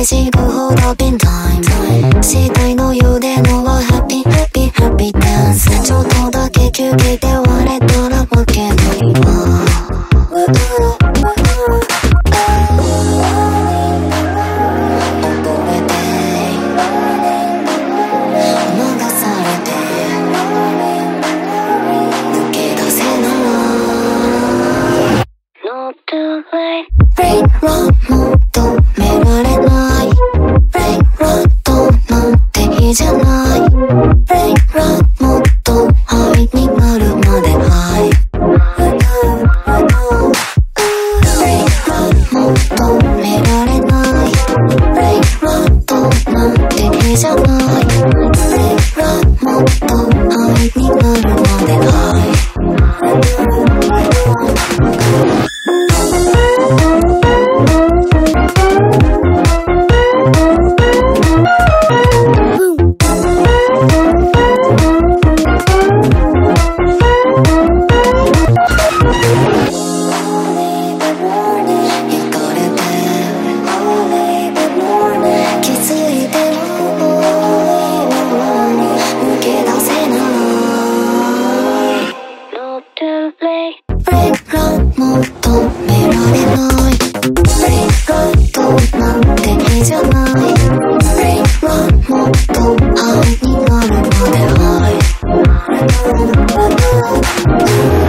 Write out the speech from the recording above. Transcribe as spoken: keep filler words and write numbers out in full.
しぐほどピンタイムしたいのようでのはハッピーハッピーハッピーダンスちょっとだけ休憩で割れたらわけないわBreak run 求められない Break run となんていいじゃない Break run もっとハイになるまでハイ Break run も求められない Break run となんていいじゃない Break run もっとハイになるまでハイBreak run 求められない Break run となんていいじゃない Break run もっとハイになるまでハイ